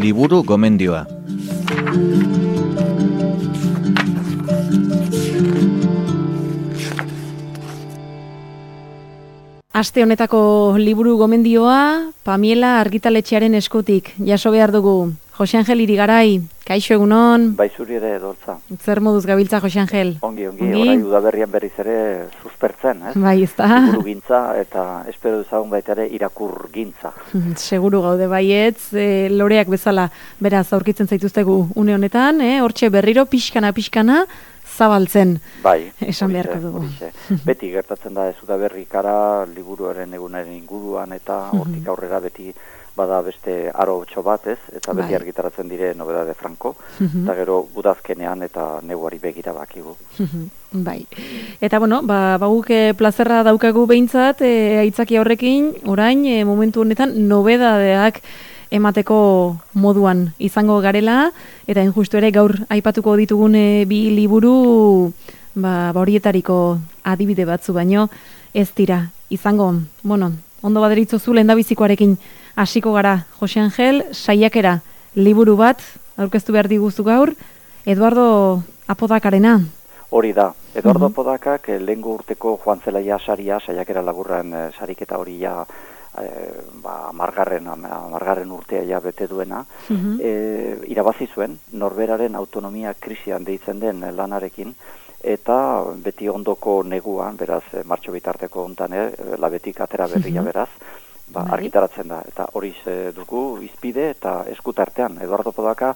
liburu gomendioa. Aste honetako liburu gomendioa, Pamiela argitaletxearen eskutik. Jaso behar dugu. Jose Angel Irigaray, kaixo egunon. Bai, zuri ere edoltza. Zer moduz gabiltza, Jose Angel? Ongi, orai udaberrian berriz ere suspertzen, ez? Bai, ez da. Liburu gintza eta espero duzagun baita ere irakur gintza. Seguru gaude baietz, loreak bezala, beraz, aurkitzen zaituztegu une honetan, hortxe berriro pixkana, zabaltzen. Bai, esan beharko dugu. Beti gertatzen da ez udaberrikara liburuaren egunaren inguruan eta hortik aurrera beti bada beste arotxo bat, ez? Eta beti argitaratzen dire Nobedade Franco, eta gero udazkenean eta neguari begira bakigu. Bai. Eta bueno, guk plazerra daukagu behintzat, aitzaki horrekin, orain, momentu honetan, nobedadeak emateko moduan izango garela, eta injustu ere gaur aipatuko ditugun bi liburu horietariko adibide batzu baino ez dira izango. Bueno, ondo baderitzozu lehendabizikoarekin hasiko gara, Jose Angel, saiakera liburu bat aurkeztu behar diguzu gaur, Eduardo Apodakarena. Hori da, Eduardo Apodakak lehengo urteko Joan Zelaia saria, saiakera laburren sariketa hori ja margarren urtea ja bete duena, irabazi zuen, norberaren autonomia krisian deitzen den lanarekin, eta beti ondoko neguan, beraz, martxo bitarteko ontan, labetik atera berria beraz, argitaratzen da, eta hori dugu izpide eta eskutartean. Eduardo Apodaka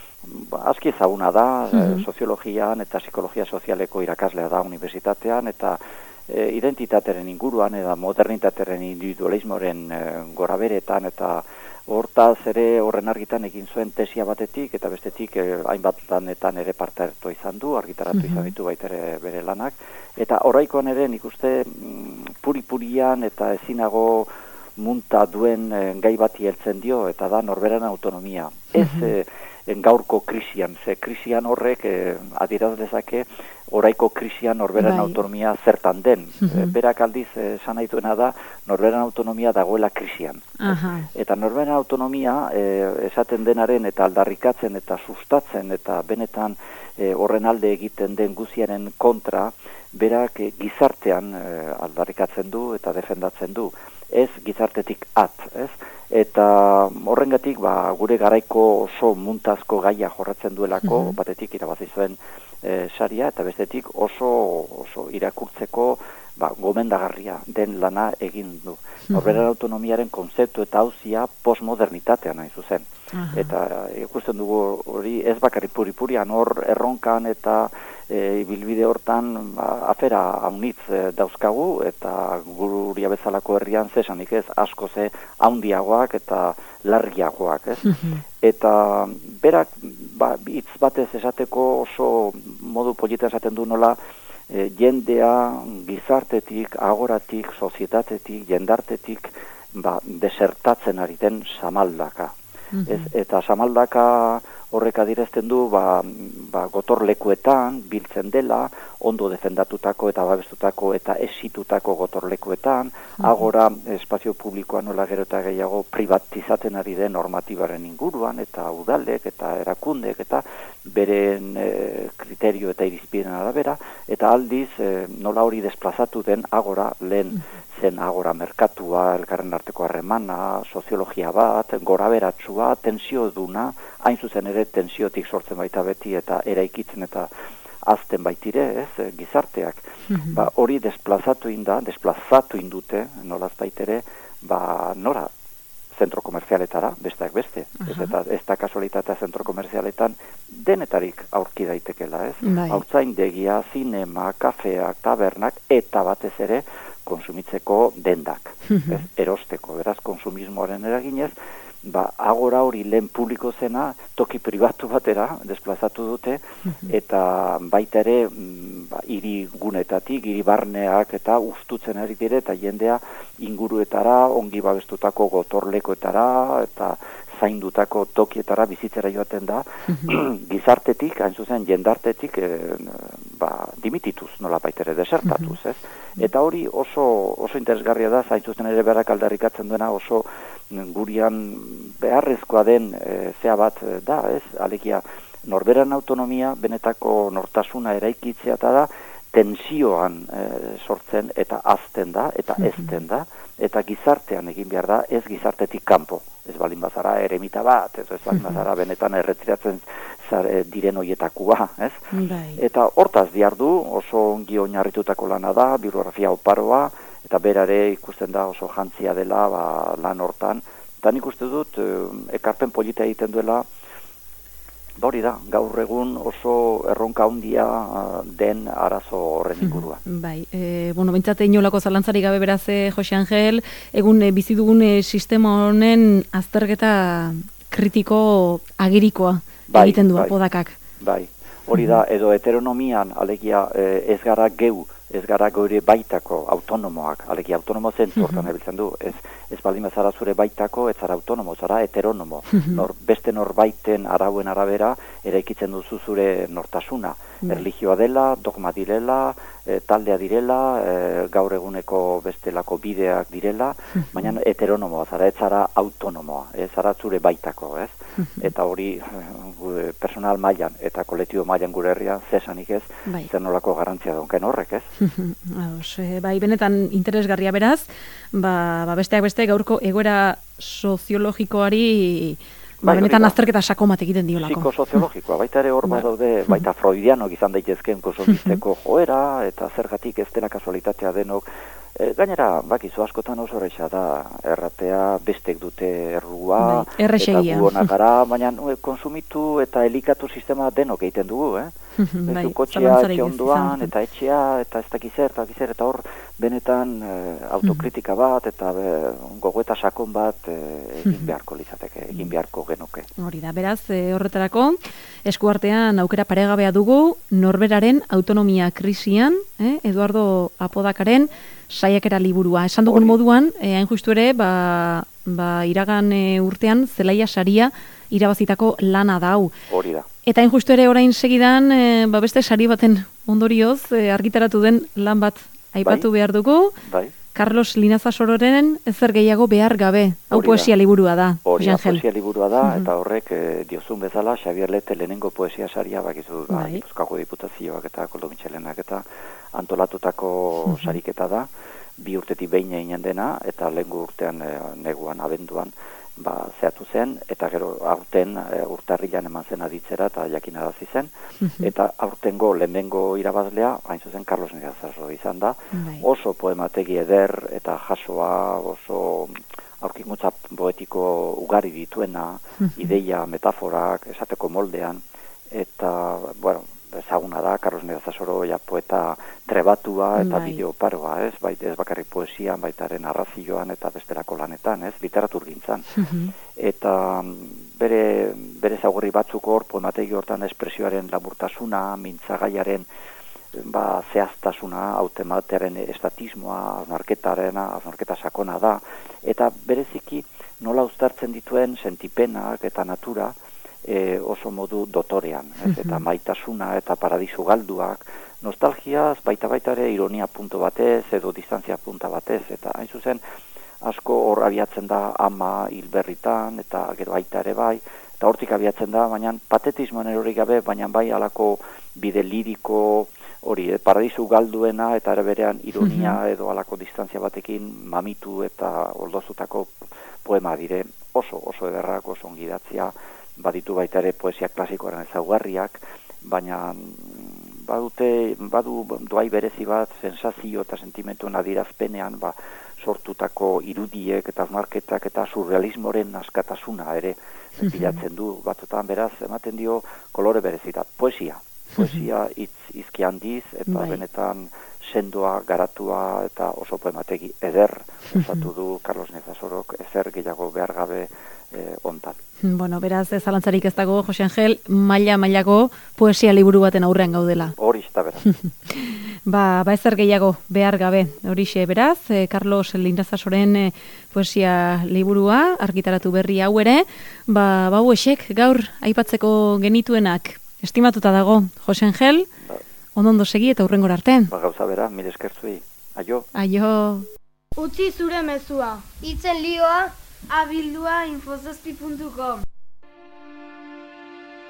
aski ezaguna da, soziologian eta psikologia sozialeko irakaslea da unibertsitatean, eta identitatearen inguruan eta modernitatearen individualismoren goraberetan, eta hortaz ere horren argitan egin zuen tesia batetik, eta bestetik hainbat lanetan ere parte hartu izan du, argitaratu izan ditu baita ere bere lanak, eta oraikoan ere nik uste puri-purian eta ezinago munta duen gai bati heltzen dio, eta da norberaren autonomia. Ez gaurko krisian, ze krisian horrek adieraz dezake oraiko krisian norberaren autonomia zertan den. Berak aldiz esan nahi duena da norberaren autonomia dagoela krisian. Eta norberaren autonomia esaten denaren eta aldarrikatzen eta sustatzen eta benetan horren alde egiten den guziaren kontra, berak gizartean aldarrikatzen du eta defendatzen du. Ez gizartetik ez? Eta horrengatik gure garaiko oso muntazko gaia jorratzen duelako, batetik irabazi zuen saria, eta bestetik oso irakurtzeko gomendagarria den lana egin du. Norberaren autonomiaren konzeptu eta auzia postmodernitatean hain zuzen. Eta ikusten dugu hori ez bakarrik puri-purian hor erronkan eta ibilbide hortan afera haunitz dauzkagu, eta gururia bezalako herrian zesanik ez asko ze haundiagoak eta larriagoak, ez? Eta berak hitz batez esateko oso modu polita esaten du nola jendea gizartetik, agoratik, sozietatetik, jendartetik desertatzen ari den samaldaka. Eta samaldaka horrek adierazten du gotorlekuetan biltzen dela, ondo defendatutako eta babestutako eta esitutako gotorlekuetan, agora espazio publikoa nola gero eta gehiago privatizatzen ari den normatibaren inguruan, eta udalek eta erakundek eta beren kriterio eta irizpideen arabera, eta aldiz nola hori desplazatu den agora lehen zen agora merkatua, elkarren arteko harremana, soziologia bat, goraberatsua, tensio duna, hain zuzen ere tensiotik sortzen baita beti eta eraikitzen eta azten baitire, ez, gizarteak. Hori desplazatu indute, nolaz baitere, nora, zentro komerzialetara, besteak beste. Ez da kasualitatea zentro komerzialetan denetarik aurki daitekela, ez? Haurtzaindegia, zinema, kafeak, tabernak, eta batez ere konsumitzeko dendak, erosteko, beraz, konsumismoaren eraginez, agora hori lehen publiko zena toki pribatu batera desplazatu dute, eta baita ere hiri gunetatik, hiri barneak eta ustutzen ari dire, eta jendea inguruetara, ongi babestutako gotorlekoetara, eta zaindutako tokietara bizitzera joaten da, gizartetik, hain zuzen jendartetik, dimitituz, nola baitere, desertatuz, ez? Eta hori oso interesgarria da, hain zuzen ere berak aldarrikatzen duena oso gurian beharrezkoa den zea bat da, ez? Alegia, norberan autonomia, benetako nortasuna eraikitzea eta da, tensioan sortzen eta azten da, eta ezten da, eta gizartean egin behar da, ez gizartetik kanpo. Ez baldin bazara eremita bat, ez baldin bazara benetan erretiratzen diren hoietakua, ez? Eta hortaz diardu, oso ongi oinarritutako lana da, bibliografia oparoa, eta berare ikusten da oso jantzia dela lan hortan. Eta nik uste dut, ekarpen polita egiten duela, hori da, gaur egun oso erronka handia den arazo horren ingurua. Bai, bintzate inolako zalantzarik gabe beraz, Jose Angel, egun bizi dugun sistema honen azterketa kritiko agirikoa egiten du apodakak. Bai, hori da, edo heteronomian, alegia ez gara geure baitako autonomoak, alegia autonomo zentzu hortan ebiltzen du, ez baldin bazara zure baitako, ez zara autonomo, zara heteronomo. Beste norbaiten arauen arabera, eraikitzen duzu zure nortasuna. Erlijioa dela, dogma direla, taldea direla, gaur eguneko bestelako bideak direla, baina heteronomoa zara, ez zara autonomoa, ez zara zure baitako, ez? Eta hori personal mailan eta kolektibo mailan gure herrian, zesanik ez, zer nolako garantzia donken horrek, ez? Bai, benetan interesgarria beraz, besteak beste gaurko egoera soziologikoari benetan azterketa sakomat egiten diolako. Psikosoziologikoa, baita ere hor daude, baita freudianok izan daitezken konsumisteko joera, eta zergatik ez dela kasualitatea denok. Gainera, bakizu askotan oso horreixa da, erratea bestek dute errua, eta gu honak gara, baina konsumitu eta elikatu sistema denok egiten dugu, kotxea etxe onduan, eta etxea, eta ez dakizer, eta hor benetan autokritika bat, eta gogoeta sakon bat egin beharko litzateke, egin beharko genuke. Hori da, beraz, horretarako, eskuartean aukera paregabea dugu, norberaren autonomia krisian, Eduardo Apodakaren saiakera liburua. Esan dugun moduan, hain justu ere, iragan urtean Zelaia saria irabazitako lana da hau. Hori da. Eta hain justu ere orain segidan, beste sari baten ondorioz argitaratu den lan bat aipatu behar dugu. Bai. Carlos Linazasororen Ezer gehiago behar gabe. Hau poesia liburua da. Hori da, poesia liburua da, eta horrek diozun bezala, Xabier Lete lehenengo poesia saria, bakizu, Gipuzkoako Diputazioak eta Koldo Mitxelenak eta antolatutako sariketa da, 2 urtetik behin eginen dena, eta lehengo urtean neguan, abenduan, zehatu zen, eta gero aurten urtarrilan eman zen aditzera eta jakinarazi zen, eta aurtengo lehenengo irabazlea, hain zuzen Carlos Linazasoro izan da, oso poemategi eder eta jasoa, oso aurkikuntza poetiko ugari dituena, ideia, metaforak, esateko moldean, eta, bueno, ezaguna da, Carlos Linazasoro poeta trebatua eta bideo paroa, ez bakarrik poesian, baitaren narrazioan eta bestelako lanetan, ez, literaturgintzan. Eta bere zaugorri batzuk hor, poemategi hortan espresioaren laburtasuna, mintzagaiaren zehaztasuna, hautematearen estatismoa, hausnarketa sakona da, eta bereziki nola uztartzen dituen sentipenak eta natura, oso modu dotorean, eta maitasuna eta paradisu galduak, nostalgiaz, baita ere ironia punto batez, edo distantzia punta batez, eta hain zuzen, asko hor abiatzen da ama hilberritan, eta gero aita ere bai, eta hortik abiatzen da, baina patetismoan erori gabe, baina bai alako bide liriko, hori, paradisu galduena, eta ere berean ironia edo alako distantzia batekin mamitu eta oldozutako poema dire, oso ederrak, oso ongidatzia, baditu baita ere poesia klasikoaren ezaugarriak, baina badu doai berezi bat, sensazio eta sentimentuen adirazpenean sortutako irudiek eta hausnarketak eta surrealismoren askatasuna ere bilatzen du, batzutan beraz, ematen dio kolore berezitat. Poesia izki handiz eta benetan sendoa, garatua eta oso poemategi eder osatu du Carlos Linazasorok Ezer gehiago behar gabe ontan. Bueno, beraz, zalantzarik ez dago, Jose Angel, mailako poesia liburu baten aurrean gaudela. Hori eta beraz. Ezer gehiago behar gabe, horixe beraz, Carlos Linazasoren poesia liburua, argitaratu berri hau ere, esek gaur aipatzeko genituenak estimatuta dago, Jose Angel, ondo segi eta hurrengora arte. Gauza bera, mire eskertzuei. Aio. Aio. Utzi zure mezua. Hitzen lioa, abildua infozazpi.com